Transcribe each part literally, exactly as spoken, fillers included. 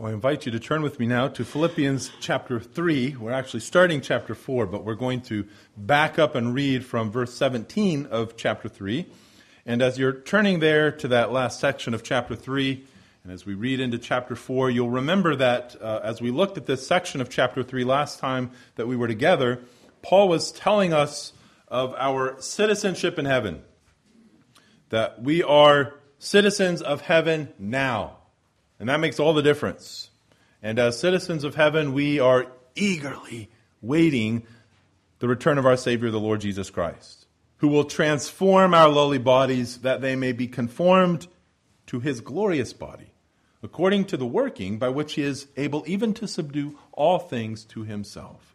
Well, I invite you to turn with me now to Philippians chapter three. We're actually starting chapter four, but we're going to back up and read from verse seventeen of chapter three. And as you're turning there to that last section of chapter three, and as we read into chapter four, you'll remember that uh, as we looked at this section of chapter three last time that we were together, Paul was telling us of our citizenship in heaven, that we are citizens of heaven now. And that makes all the difference. And as citizens of heaven, we are eagerly waiting the return of our Savior, the Lord Jesus Christ, who will transform our lowly bodies that they may be conformed to his glorious body, according to the working by which he is able even to subdue all things to himself.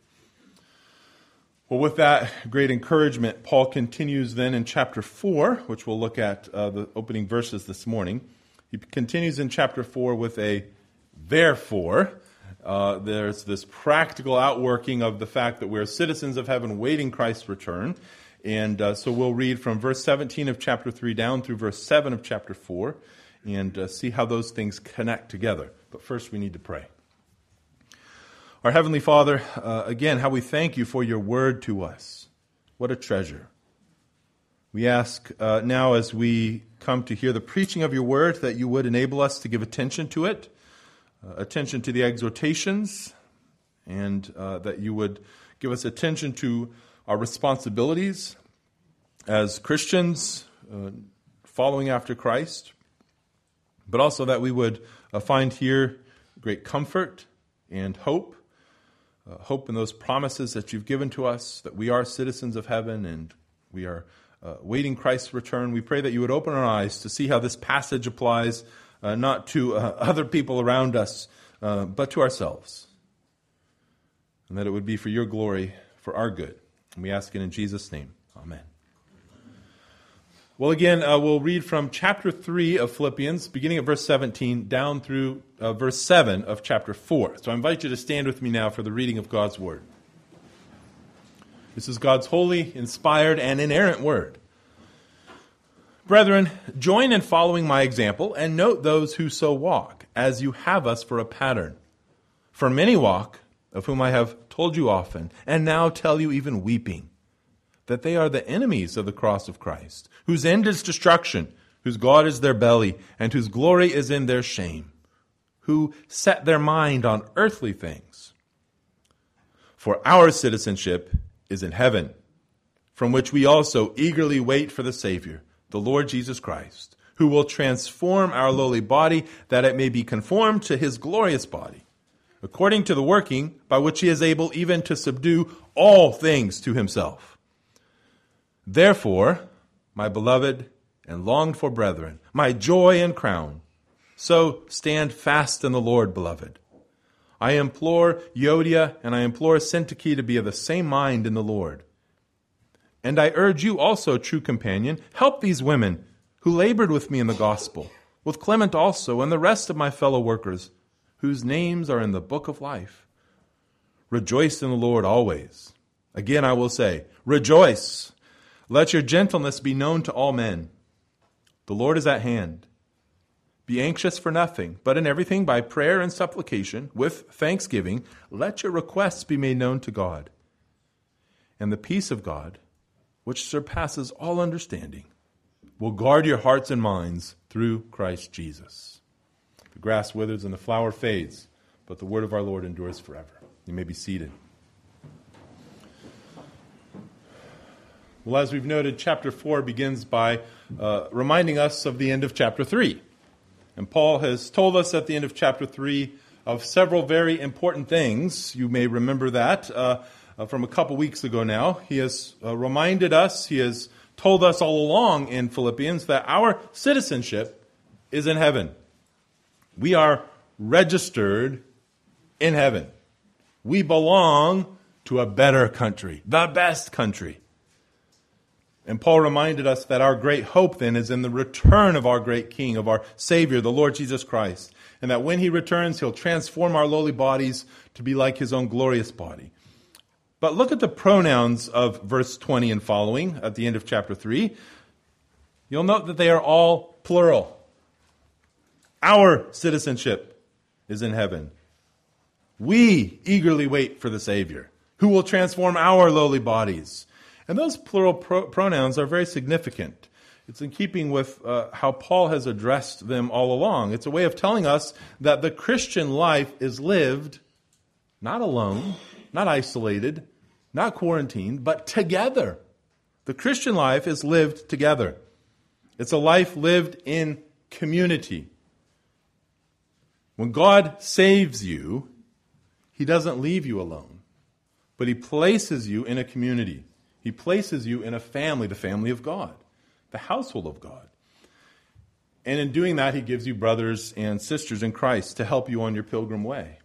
Well, with that great encouragement, Paul continues then in chapter four, which we'll look at uh, the opening verses this morning. He continues in chapter four with a therefore. Uh, there's this practical outworking of the fact that we're citizens of heaven waiting Christ's return. And uh, so we'll read from verse seventeen of chapter three down through verse seven of chapter four and uh, see how those things connect together. But first we need to pray. Our Heavenly Father, uh, again, how we thank you for your word to us. What a treasure. We ask uh, now as we come to hear the preaching of your word that you would enable us to give attention to it, uh, attention to the exhortations, and uh, that you would give us attention to our responsibilities as Christians uh, following after Christ, but also that we would uh, find here great comfort and hope, uh, hope in those promises that you've given to us, that we are citizens of heaven and we are Uh, waiting Christ's return. We pray that you would open our eyes to see how this passage applies uh, not to uh, other people around us, uh, but to ourselves. And that it would be for your glory, for our good. And we ask it in Jesus' name. Amen. Well, again, uh, we'll read from chapter three of Philippians, beginning at verse seventeen, down through uh, verse seven of chapter four. So I invite you to stand with me now for the reading of God's word. This is God's holy, inspired, and inerrant word. Brethren, join in following my example and note those who so walk, as you have us for a pattern. For many walk, of whom I have told you often, and now tell you even weeping, that they are the enemies of the cross of Christ, whose end is destruction, whose God is their belly, and whose glory is in their shame, who set their mind on earthly things. For our citizenship is in heaven, from which we also eagerly wait for the Savior, the Lord Jesus Christ, who will transform our lowly body that it may be conformed to his glorious body, according to the working by which he is able even to subdue all things to himself. Therefore, my beloved and longed for brethren, my joy and crown, so stand fast in the Lord, beloved. I implore Euodia and I implore Syntyche to be of the same mind in the Lord. And I urge you also, true companion, help these women who labored with me in the gospel, with Clement also and the rest of my fellow workers, whose names are in the book of life. Rejoice in the Lord always. Again I will say, rejoice. Let your gentleness be known to all men. The Lord is at hand. Be anxious for nothing, but in everything by prayer and supplication, with thanksgiving, let your requests be made known to God. And the peace of God, which surpasses all understanding, will guard your hearts and minds through Christ Jesus. The grass withers and the flower fades, but the word of our Lord endures forever. You may be seated. Well, as we've noted, chapter four begins by uh, reminding us of the end of chapter three. And Paul has told us at the end of chapter three of several very important things. You may remember that uh, uh, from a couple weeks ago now. He has uh, reminded us, he has told us all along in Philippians that our citizenship is in heaven. We are registered in heaven. We belong to a better country, the best country. And Paul reminded us that our great hope then is in the return of our great King, of our Savior, the Lord Jesus Christ. And that when he returns, he'll transform our lowly bodies to be like his own glorious body. But look at the pronouns of verse twenty and following at the end of chapter three. You'll note that they are all plural. Our citizenship is in heaven. We eagerly wait for the Savior, who will transform our lowly bodies. And those plural pro- pronouns are very significant. It's in keeping with uh, how Paul has addressed them all along. It's a way of telling us that the Christian life is lived not alone, not isolated, not quarantined, but together. The Christian life is lived together. It's a life lived in community. When God saves you, He doesn't leave you alone, but He places you in a community. He places you in a family, the family of God, the household of God. And in doing that, He gives you brothers and sisters in Christ to help you on your pilgrim way.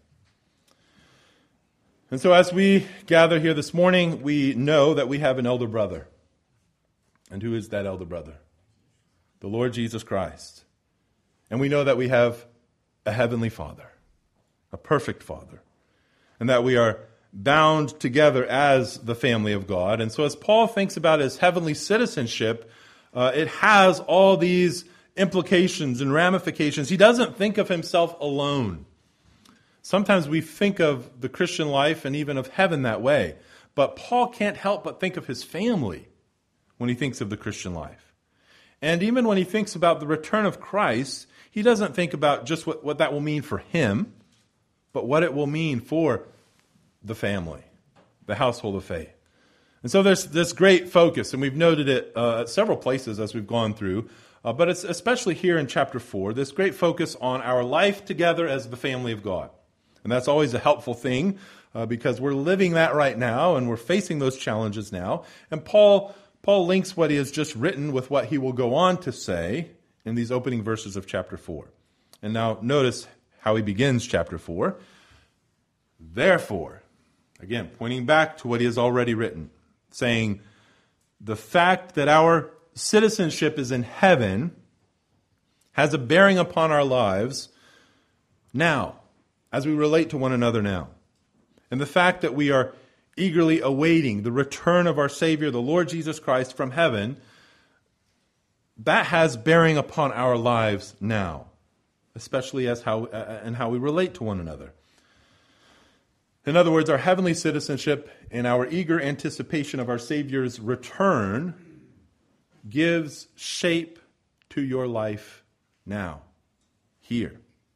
And so as we gather here this morning, we know that we have an elder brother. And who is that elder brother? The Lord Jesus Christ. And we know that we have a heavenly Father, a perfect Father, and that we are bound together as the family of God. And so as Paul thinks about his heavenly citizenship, uh, it has all these implications and ramifications. He doesn't think of himself alone. Sometimes we think of the Christian life and even of heaven that way. But Paul can't help but think of his family when he thinks of the Christian life. And even when he thinks about the return of Christ, he doesn't think about just what, what that will mean for him, but what it will mean for the family, the household of faith. And so there's this great focus, and we've noted it uh, at several places as we've gone through, uh, but it's especially here in chapter four, this great focus on our life together as the family of God. And that's always a helpful thing uh, because we're living that right now and we're facing those challenges now. And Paul Paul links what he has just written with what he will go on to say in these opening verses of chapter four. And now notice how he begins chapter four. Therefore, again, pointing back to what he has already written, saying, the fact that our citizenship is in heaven has a bearing upon our lives now, as we relate to one another now. And the fact that we are eagerly awaiting the return of our Savior, the Lord Jesus Christ, from heaven, that has bearing upon our lives now, especially as how uh, and how we relate to one another. In other words, our heavenly citizenship and our eager anticipation of our Savior's return gives shape to your life now, here.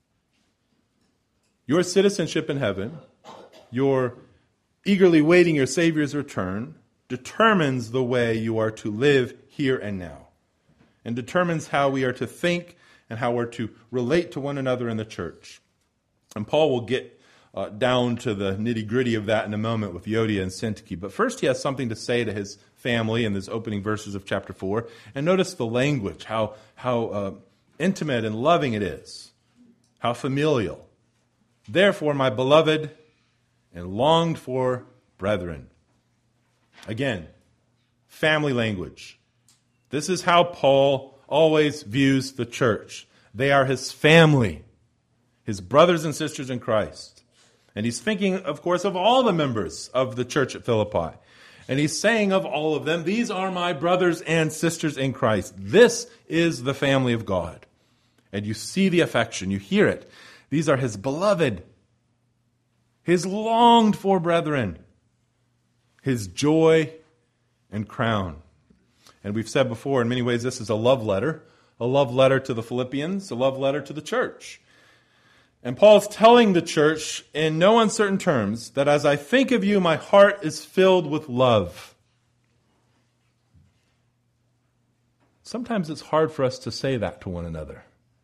Your citizenship in heaven, your eagerly waiting your Savior's return, determines the way you are to live here and now, and determines how we are to think and how we're to relate to one another in the church. And Paul will get uh, down to the nitty-gritty of that in a moment with Euodia and Syntyche. But first he has something to say to his family in these opening verses of chapter four. And notice the language, how, how uh, intimate and loving it is, how familial. Therefore, my beloved and longed for brethren. Again, family language. This is how Paul always views the church. They are his family, his brothers and sisters in Christ. And he's thinking, of course, of all the members of the church at Philippi. And he's saying of all of them, these are my brothers and sisters in Christ. This is the family of God. And you see the affection, you hear it. These are his beloved, his longed for brethren, his joy and crown. And we've said before, in many ways, this is a love letter, a love letter to the Philippians, a love letter to the church. And Paul's telling the church in no uncertain terms that as I think of you, my heart is filled with love. Sometimes it's hard for us to say that to one another.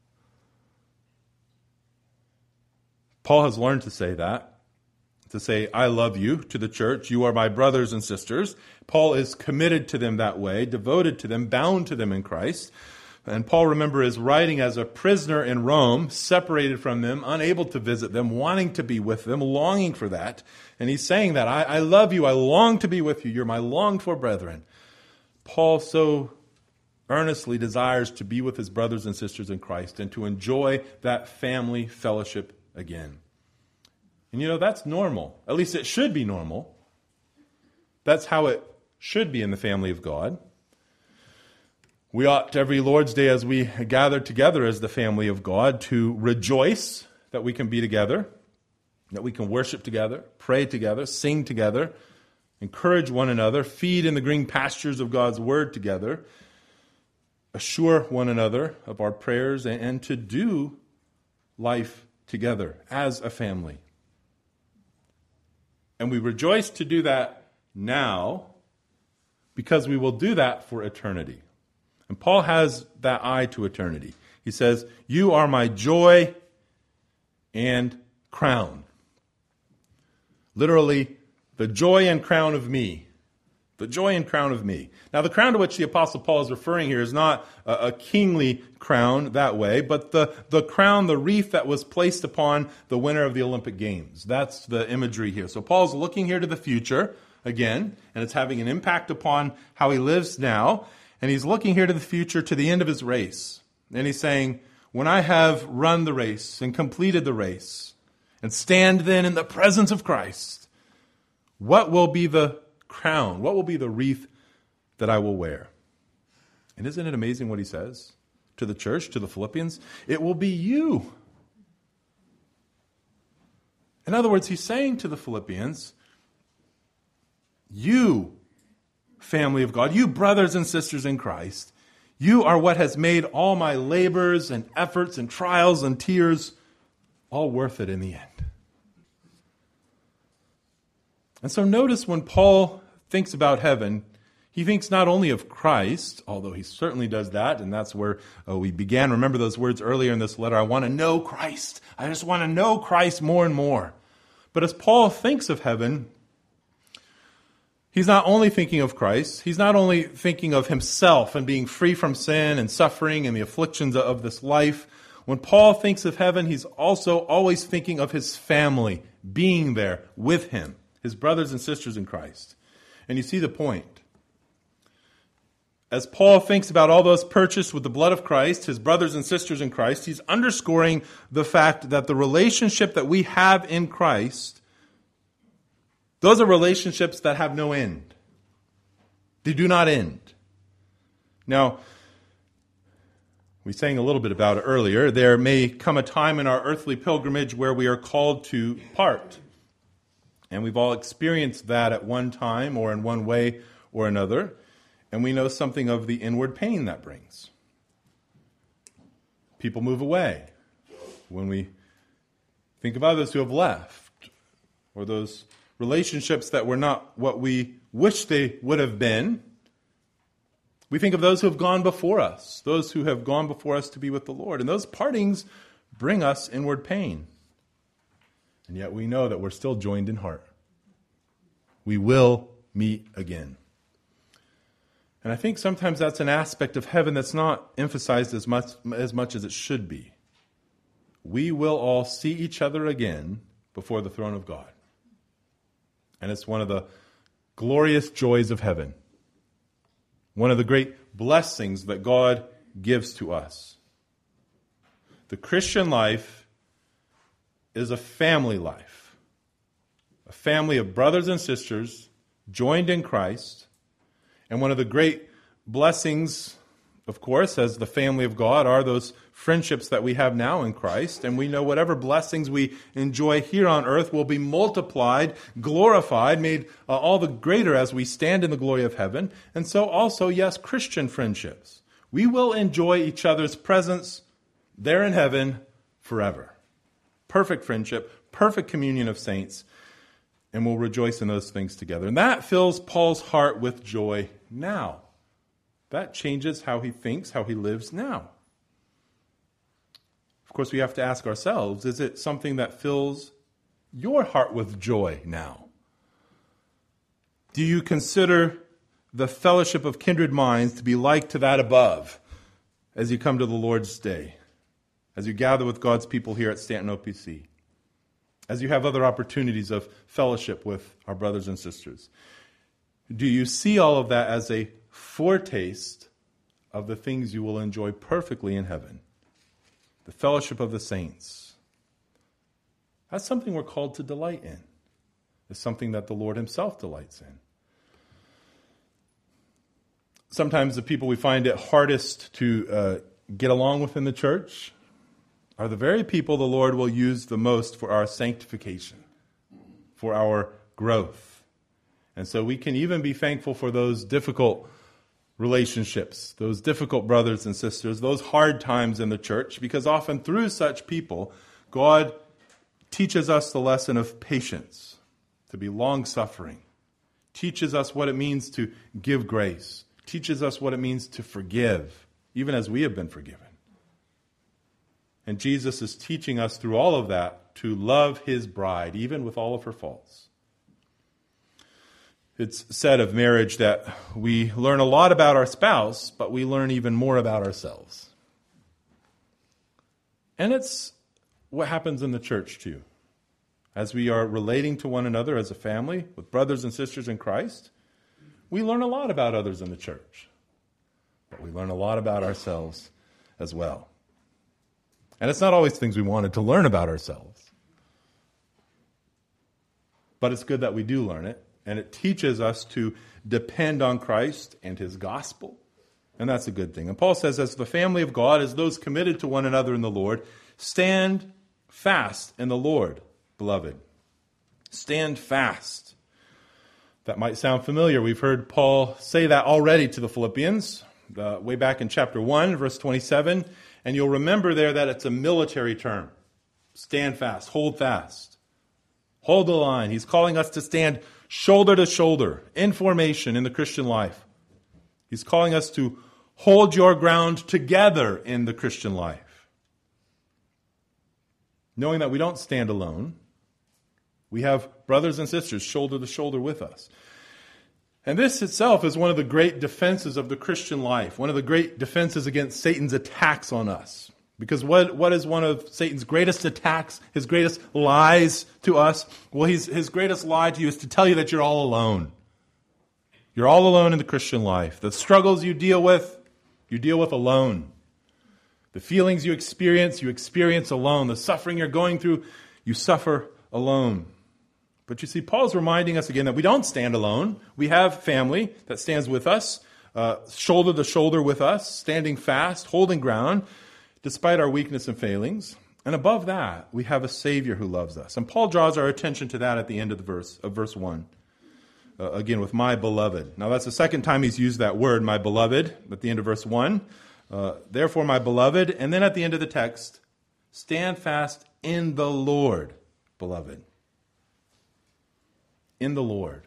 Paul has learned to say that, to say, I love you to the church. You are my brothers and sisters. Paul is committed to them that way, devoted to them, bound to them in Christ. And Paul, remember, is writing as a prisoner in Rome, separated from them, unable to visit them, wanting to be with them, longing for that. And he's saying that, I, I love you, I long to be with you, you're my longed for brethren. Paul so earnestly desires to be with his brothers and sisters in Christ and to enjoy that family fellowship again. And you know, that's normal. At least it should be normal. That's how it should be in the family of God. We ought every Lord's Day as we gather together as the family of God to rejoice, that we can be together, that we can worship together, pray together, sing together, encourage one another, feed in the green pastures of God's word together, assure one another of our prayers, and, and to do life together as a family. And we rejoice to do that now because we will do that for eternity. And Paul has that eye to eternity. He says, "You are my joy and crown." Literally, the joy and crown of me. The joy and crown of me. Now, the crown to which the Apostle Paul is referring here is not a, a kingly crown that way, but the, the crown, the wreath that was placed upon the winner of the Olympic Games. That's the imagery here. So Paul's looking here to the future, again, and it's having an impact upon how he lives now. And he's looking here to the future, to the end of his race. And he's saying, when I have run the race and completed the race, and stand then in the presence of Christ, what will be the crown? What will be the wreath that I will wear? And isn't it amazing what he says to the church, to the Philippians? It will be you. In other words, he's saying to the Philippians, you, family of God, you brothers and sisters in Christ, you are what has made all my labors and efforts and trials and tears all worth it in the end. And so notice when Paul thinks about heaven, he thinks not only of Christ, although he certainly does that, and that's where uh, we began. Remember those words earlier in this letter, I want to know Christ. I just want to know Christ more and more. But as Paul thinks of heaven, he's not only thinking of Christ, he's not only thinking of himself and being free from sin and suffering and the afflictions of this life. When Paul thinks of heaven, he's also always thinking of his family being there with him, his brothers and sisters in Christ. And you see the point. As Paul thinks about all those purchased with the blood of Christ, his brothers and sisters in Christ, he's underscoring the fact that the relationship that we have in Christ, those are relationships that have no end. They do not end. Now, we sang a little bit about it earlier. There may come a time in our earthly pilgrimage where we are called to part. And we've all experienced that at one time or in one way or another. And we know something of the inward pain that brings. People move away. When we think of others who have left, or those relationships that were not what we wish they would have been, we think of those who have gone before us, those who have gone before us to be with the Lord. And those partings bring us inward pain. And yet we know that we're still joined in heart. We will meet again. And I think sometimes that's an aspect of heaven that's not emphasized as much as much as it should be. We will all see each other again before the throne of God. And it's one of the glorious joys of heaven. One of the great blessings that God gives to us. The Christian life is a family life. A family of brothers and sisters joined in Christ. And one of the great blessings, of course, as the family of God, are those friendships that we have now in Christ. And we know whatever blessings we enjoy here on earth will be multiplied, glorified, made uh, all the greater as we stand in the glory of heaven. And so also, yes, Christian friendships. We will enjoy each other's presence there in heaven forever. Perfect friendship, perfect communion of saints, and we'll rejoice in those things together. And that fills Paul's heart with joy now. That changes how he thinks, how he lives now. Of course, we have to ask ourselves, is it something that fills your heart with joy now? Do you consider the fellowship of kindred minds to be like to that above as you come to the Lord's Day, as you gather with God's people here at Stanton O P C, as you have other opportunities of fellowship with our brothers and sisters? Do you see all of that as a foretaste of the things you will enjoy perfectly in heaven? The fellowship of the saints. That's something we're called to delight in. It's something that the Lord himself delights in. Sometimes the people we find it hardest to uh, get along with in the church, are the very people the Lord will use the most for our sanctification, for our growth. And so we can even be thankful for those difficult relationships, those difficult brothers and sisters, those hard times in the church, because often through such people, God teaches us the lesson of patience, to be long-suffering, teaches us what it means to give grace, teaches us what it means to forgive, even as we have been forgiven. And Jesus is teaching us through all of that to love his bride, even with all of her faults. It's said of marriage that we learn a lot about our spouse, but we learn even more about ourselves. And it's what happens in the church too. As we are relating to one another as a family, with brothers and sisters in Christ, we learn a lot about others in the church. But we learn a lot about ourselves as well. And it's not always things we wanted to learn about ourselves. But it's good that we do learn it. And it teaches us to depend on Christ and his gospel. And that's a good thing. And Paul says, as the family of God, as those committed to one another in the Lord, stand fast in the Lord, beloved. Stand fast. That might sound familiar. We've heard Paul say that already to the Philippians, uh, way back in chapter one, verse twenty-seven. And you'll remember there that it's a military term. Stand fast. Hold fast. Hold the line. He's calling us to stand shoulder to shoulder in formation in the Christian life. He's calling us to hold your ground together in the Christian life. Knowing that we don't stand alone. We have brothers and sisters shoulder to shoulder with us. And this itself is one of the great defenses of the Christian life, one of the great defenses against Satan's attacks on us. Because what, what is one of Satan's greatest attacks, his greatest lies to us? Well, he's, his greatest lie to you is to tell you that you're all alone. You're all alone in the Christian life. The struggles you deal with, you deal with alone. The feelings you experience, you experience alone. The suffering you're going through, you suffer alone. But you see, Paul's reminding us again that we don't stand alone. We have family that stands with us, uh, shoulder to shoulder with us, standing fast, holding ground, despite our weakness and failings. And above that, we have a Savior who loves us. And Paul draws our attention to that at the end of the verse, of verse one. Uh, again, with my beloved. Now, that's the second time he's used that word, my beloved, at the end of verse one. Uh, Therefore, my beloved. And then at the end of the text, stand fast in the Lord, beloved. In the Lord.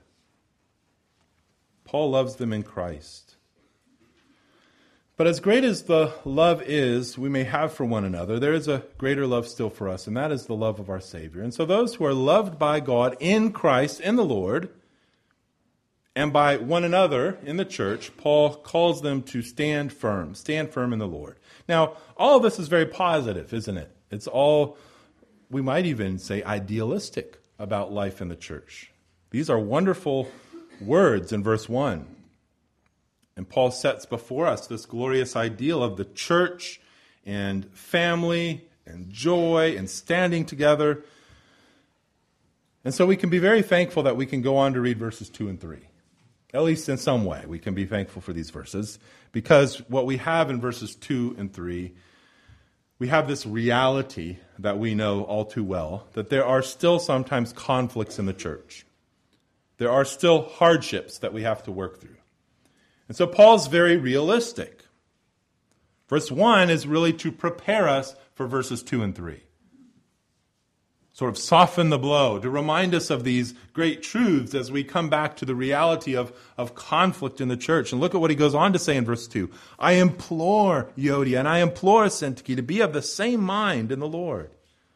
Paul loves them in Christ. But as great as the love is we may have for one another, there is a greater love still for us, and that is the love of our Savior. And so those who are loved by God in Christ, in the Lord, and by one another in the church, Paul calls them to stand firm, stand firm in the Lord. Now, all of this is very positive, isn't it? It's all, we might even say, idealistic about life in the church. These are wonderful words in verse one. And Paul sets before us this glorious ideal of the church and family and joy and standing together. And so we can be very thankful that we can go on to read verses two and three. At least in some way, we can be thankful for these verses. Because what we have in verses two and three, we have this reality that we know all too well, that there are still sometimes conflicts in the church. There are still hardships that we have to work through. And so Paul's very realistic. Verse one is really to prepare us for verses two and three. Sort of soften the blow, to remind us of these great truths as we come back to the reality of, of conflict in the church. And look at what he goes on to say in verse two. I implore Euodia and I implore Syntyche to be of the same mind in the Lord.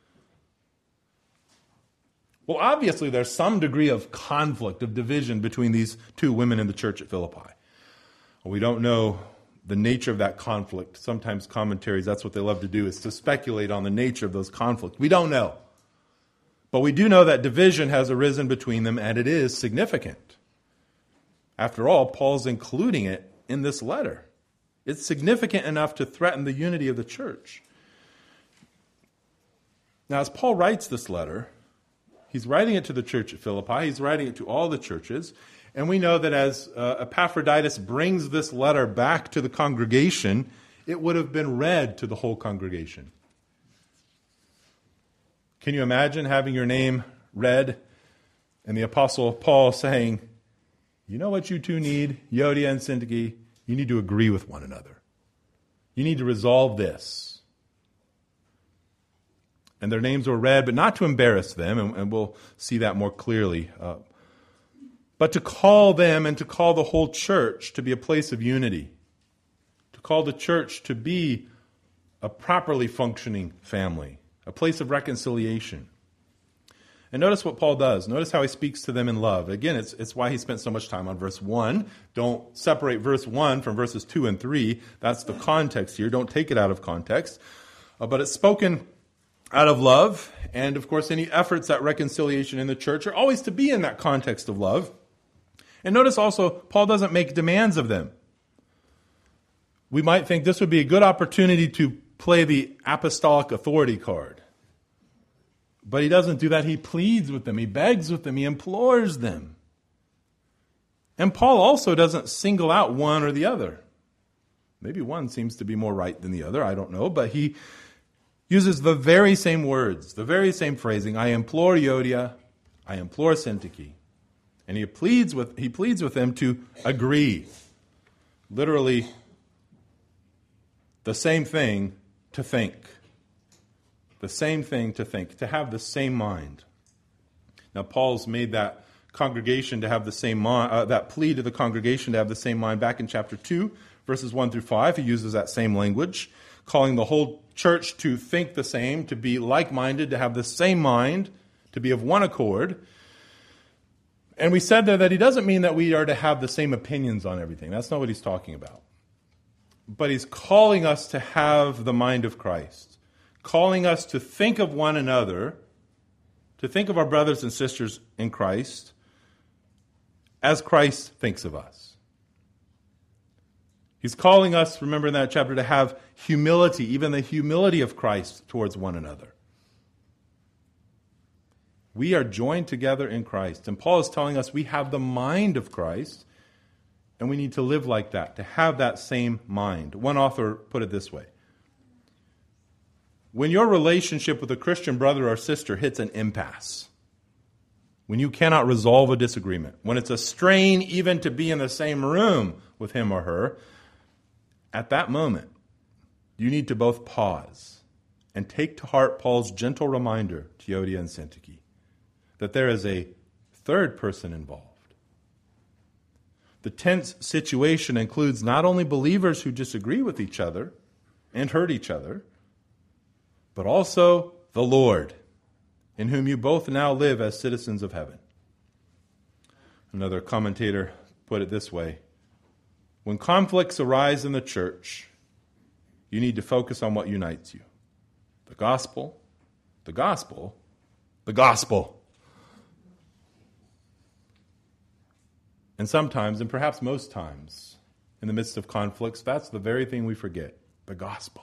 Well, obviously there's some degree of conflict, of division between these two women in the church at Philippi. We don't know the nature of that conflict. Sometimes commentaries, that's what they love to do, is to speculate on the nature of those conflicts. We don't know. But we do know that division has arisen between them, and it is significant. After all, Paul's including it in this letter. It's significant enough to threaten the unity of the church. Now, as Paul writes this letter, he's writing it to the church at Philippi. He's writing it to all the churches. And we know that as uh, Epaphroditus brings this letter back to the congregation, it would have been read to the whole congregation. Can you imagine having your name read and the Apostle Paul saying, you know what you two need, Euodia and Syntyche? You need to agree with one another. You need to resolve this. And their names were read, but not to embarrass them, and, and we'll see that more clearly, uh, but to call them and to call the whole church to be a place of unity, to call the church to be a properly functioning family, a place of reconciliation. And notice what Paul does. Notice how he speaks to them in love. Again, it's, it's why he spent so much time on verse one. Don't separate verse one from verses two and three. That's the context here. Don't take it out of context. Uh, but it's spoken out of love. And, of course, any efforts at reconciliation in the church are always to be in that context of love. And notice also, Paul doesn't make demands of them. We might think this would be a good opportunity to play the apostolic authority card. But he doesn't do that. He pleads with them. He begs with them. He implores them. And Paul also doesn't single out one or the other. Maybe one seems to be more right than the other. I don't know. But he uses the very same words, the very same phrasing. I implore Euodia. I implore Syntyche. And he pleads with, he pleads with them to agree. Literally, the same thing to think. The same thing to think, to have the same mind. Now, Paul's made that congregation to have the same mind, uh, that plea to the congregation to have the same mind back in chapter two, verses one through five. He uses that same language, calling the whole church to think the same, to be like-minded, to have the same mind, to be of one accord. And we said there that he doesn't mean that we are to have the same opinions on everything. That's not what he's talking about. But he's calling us to have the mind of Christ. Calling us to think of one another, to think of our brothers and sisters in Christ, as Christ thinks of us. He's calling us, remember in that chapter, to have humility, even the humility of Christ towards one another. We are joined together in Christ. And Paul is telling us we have the mind of Christ, and we need to live like that, to have that same mind. One author put it this way. When your relationship with a Christian brother or sister hits an impasse, when you cannot resolve a disagreement, when it's a strain even to be in the same room with him or her, at that moment, you need to both pause and take to heart Paul's gentle reminder to Euodia and Syntyche that there is a third person involved. The tense situation includes not only believers who disagree with each other and hurt each other, but also the Lord, in whom you both now live as citizens of heaven. Another commentator put it this way. When conflicts arise in the church, you need to focus on what unites you. The gospel, the gospel, the gospel. And sometimes, and perhaps most times, in the midst of conflicts, that's the very thing we forget, the gospel.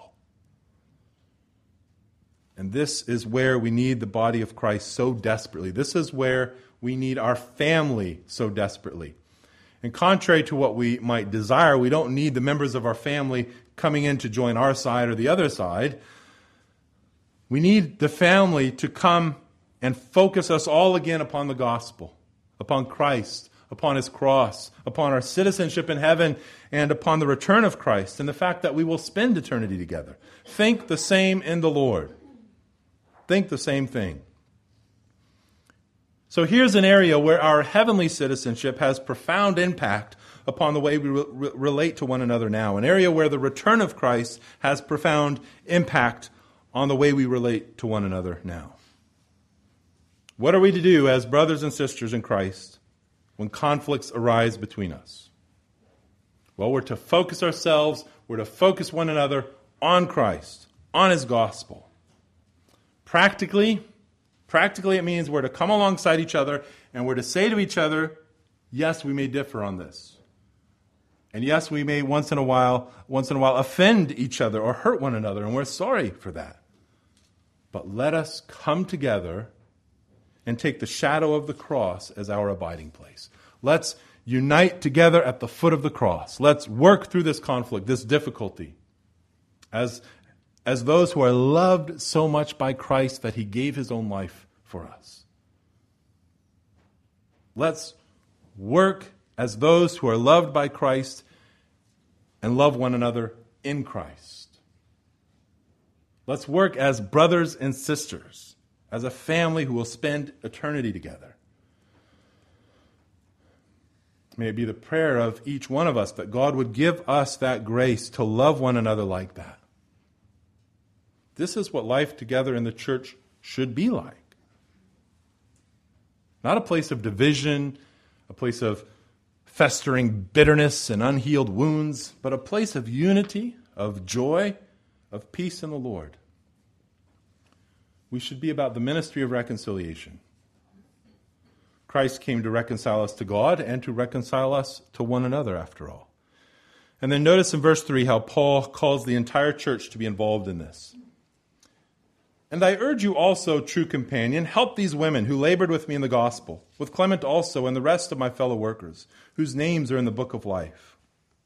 And this is where we need the body of Christ so desperately. This is where we need our family so desperately. And contrary to what we might desire, we don't need the members of our family coming in to join our side or the other side. We need the family to come and focus us all again upon the gospel, upon Christ, upon his cross, upon our citizenship in heaven, and upon the return of Christ, and the fact that we will spend eternity together. Think the same in the Lord. Think the same thing. So here's an area where our heavenly citizenship has profound impact upon the way we re- re- relate to one another now. An area where the return of Christ has profound impact on the way we relate to one another now. What are we to do as brothers and sisters in Christ when conflicts arise between us? Well, we're to focus ourselves, we're to focus one another on Christ, on his gospel. Practically, practically it means we're to come alongside each other and we're to say to each other, yes, we may differ on this. And yes, we may once in a while, once in a while offend each other or hurt one another, and we're sorry for that. But let us come together and take the shadow of the cross as our abiding place. Let's unite together at the foot of the cross. Let's work through this conflict, this difficulty, as as those who are loved so much by Christ that he gave his own life for us. Let's work as those who are loved by Christ and love one another in Christ. Let's work as brothers and sisters, as a family who will spend eternity together. May it be the prayer of each one of us that God would give us that grace to love one another like that. This is what life together in the church should be like. Not a place of division, a place of festering bitterness and unhealed wounds, but a place of unity, of joy, of peace in the Lord. We should be about the ministry of reconciliation. Christ came to reconcile us to God and to reconcile us to one another, after all. And then notice in verse three how Paul calls the entire church to be involved in this. And I urge you also, true companion, help these women who labored with me in the gospel, with Clement also and the rest of my fellow workers, whose names are in the book of life.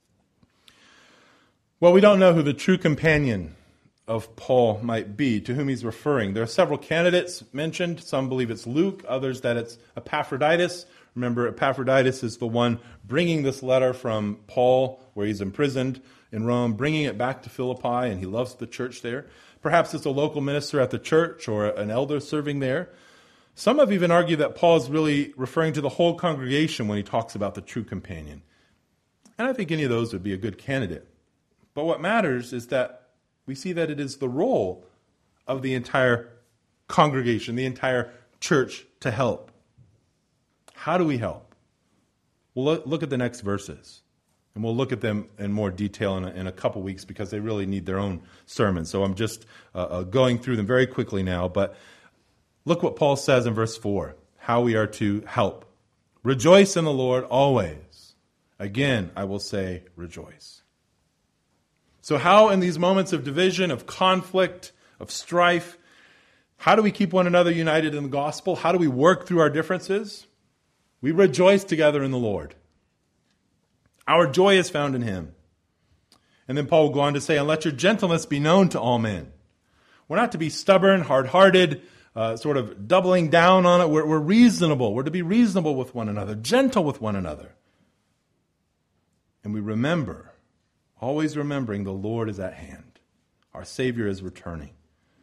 Well, we don't know who the true companion of Paul might be, to whom he's referring. There are several candidates mentioned. Some believe it's Luke, others that it's Epaphroditus. Remember, Epaphroditus is the one bringing this letter from Paul, where he's imprisoned in Rome, bringing it back to Philippi, and he loves the church there. Perhaps it's a local minister at the church or an elder serving there. Some have even argued that Paul is really referring to the whole congregation when he talks about the true companion. And I think any of those would be a good candidate. But what matters is that we see that it is the role of the entire congregation, the entire church, to help. How do we help? Well, look at the next verses. And we'll look at them in more detail in a, in a couple weeks because they really need their own sermon. So I'm just uh, uh, going through them very quickly now. But look what Paul says in verse four, how we are to help. Rejoice in the Lord always. Again, I will say rejoice. So how in these moments of division, of conflict, of strife, how do we keep one another united in the gospel? How do we work through our differences? We rejoice together in the Lord. Our joy is found in him. And then Paul will go on to say, and let your gentleness be known to all men. We're not to be stubborn, hard-hearted, uh, sort of doubling down on it. We're, we're reasonable. We're to be reasonable with one another, gentle with one another. And we remember, always remembering the Lord is at hand. Our Savior is returning.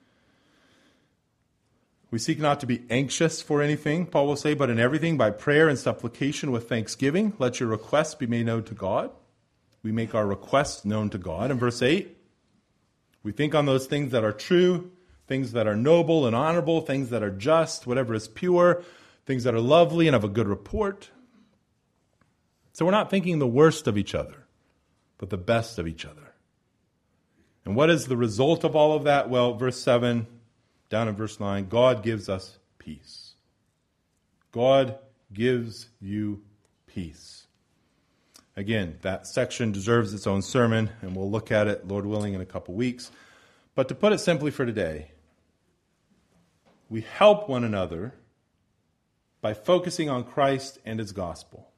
We seek not to be anxious for anything, Paul will say, but in everything by prayer and supplication with thanksgiving, let your requests be made known to God. We make our requests known to God. In verse eight, we think on those things that are true, things that are noble and honorable, things that are just, whatever is pure, things that are lovely and of a good report. So we're not thinking the worst of each other, but the best of each other. And what is the result of all of that? Well, verse seven, down in verse nine, God gives us peace. God gives you peace. Again, that section deserves its own sermon, and we'll look at it, Lord willing, in a couple weeks. But to put it simply for today, we help one another by focusing on Christ and his gospel.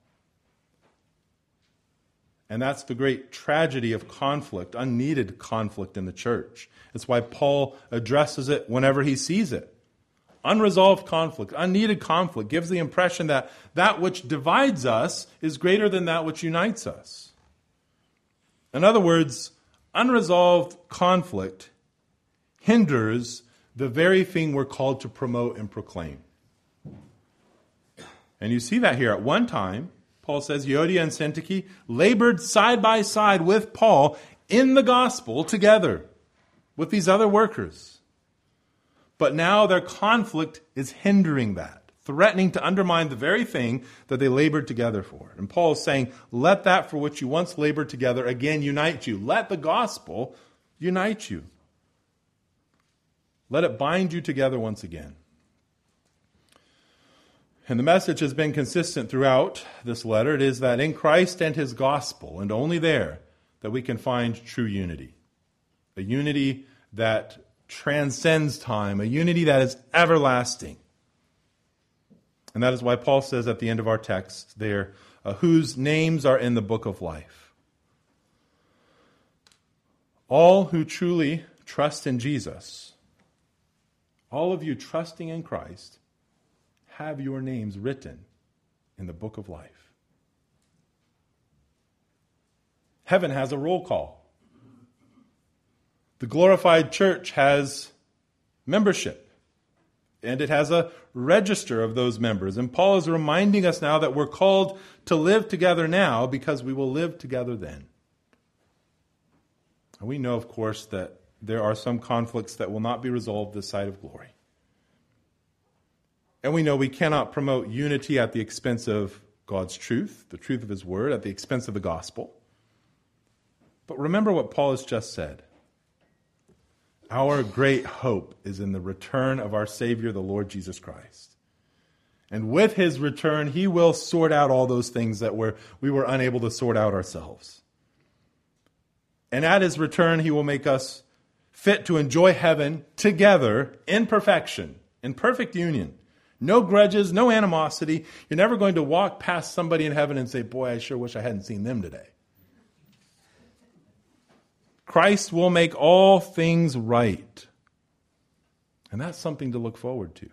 And that's the great tragedy of conflict, unneeded conflict in the church. It's why Paul addresses it whenever he sees it. Unresolved conflict, unneeded conflict gives the impression that that which divides us is greater than that which unites us. In other words, unresolved conflict hinders the very thing we're called to promote and proclaim. And you see that here. At one time, Paul says, Euodia and Syntyche labored side by side with Paul in the gospel together with these other workers. But now their conflict is hindering that, threatening to undermine the very thing that they labored together for. And Paul is saying, let that for which you once labored together again unite you. Let the gospel unite you. Let it bind you together once again. And the message has been consistent throughout this letter. It is that in Christ and his gospel, and only there, that we can find true unity. A unity that transcends time, a unity that is everlasting. And that is why Paul says at the end of our text there, uh, whose names are in the book of life. All who truly trust in Jesus, all of you trusting in Christ, have your names written in the book of life. Heaven has a roll call. The glorified church has membership, and it has a register of those members. And Paul is reminding us now that we're called to live together now because we will live together then. And we know, of course, that there are some conflicts that will not be resolved this side of glory. And we know we cannot promote unity at the expense of God's truth, the truth of His Word, at the expense of the gospel. But remember what Paul has just said. Our great hope is in the return of our Savior, the Lord Jesus Christ. And with His return, He will sort out all those things that were, we were unable to sort out ourselves. And at His return, He will make us fit to enjoy heaven together in perfection, in perfect union. No grudges, no animosity. You're never going to walk past somebody in heaven and say, boy, I sure wish I hadn't seen them today. Christ will make all things right. And that's something to look forward to.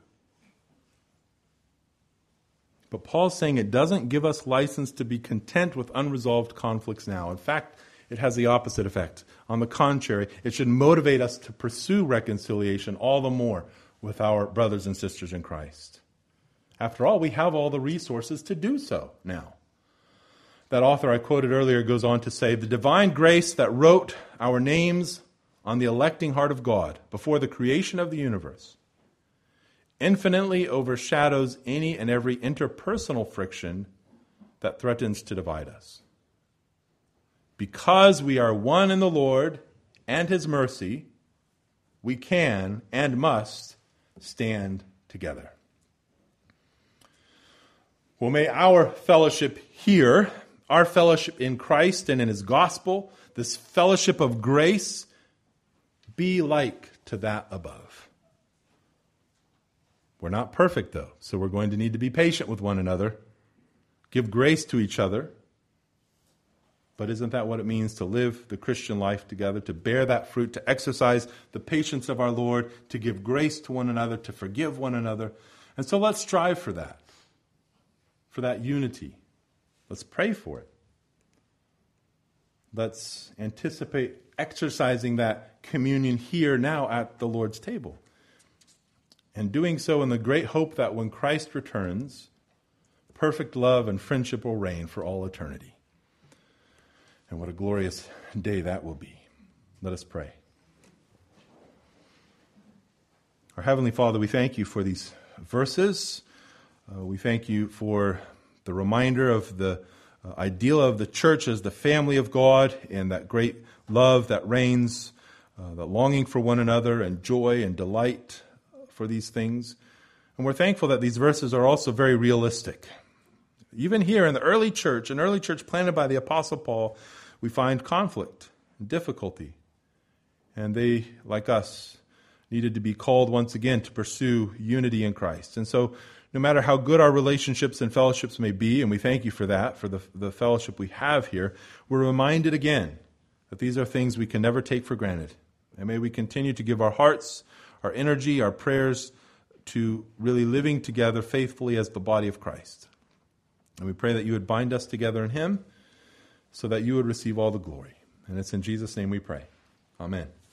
But Paul's saying it doesn't give us license to be content with unresolved conflicts now. In fact, it has the opposite effect. On the contrary, it should motivate us to pursue reconciliation all the more with our brothers and sisters in Christ. After all, we have all the resources to do so now. That author I quoted earlier goes on to say, the divine grace that wrote our names on the electing heart of God before the creation of the universe infinitely overshadows any and every interpersonal friction that threatens to divide us. Because we are one in the Lord and His mercy, we can and must stand together. Well, may our fellowship here, our fellowship in Christ and in His gospel, this fellowship of grace, be like to that above. We're not perfect, though, so we're going to need to be patient with one another, give grace to each other. But isn't that what it means to live the Christian life together, to bear that fruit, to exercise the patience of our Lord, to give grace to one another, to forgive one another? And so let's strive for that, for that unity. Let's pray for it. Let's anticipate exercising that communion here now at the Lord's table. And doing so in the great hope that when Christ returns, perfect love and friendship will reign for all eternity. And what a glorious day that will be. Let us pray. Our Heavenly Father, we thank You for these verses. Uh, we thank You for the reminder of the uh, ideal of the church as the family of God and that great love that reigns, uh, that longing for one another and joy and delight for these things. And we're thankful that these verses are also very realistic. Even here in the early church, an early church planted by the Apostle Paul, we find conflict and difficulty. And they, like us, needed to be called once again to pursue unity in Christ. And so no matter how good our relationships and fellowships may be, and we thank You for that, for the, the fellowship we have here, we're reminded again that these are things we can never take for granted. And may we continue to give our hearts, our energy, our prayers to really living together faithfully as the body of Christ. And we pray that You would bind us together in Him so that You would receive all the glory. And it's in Jesus' name we pray. Amen.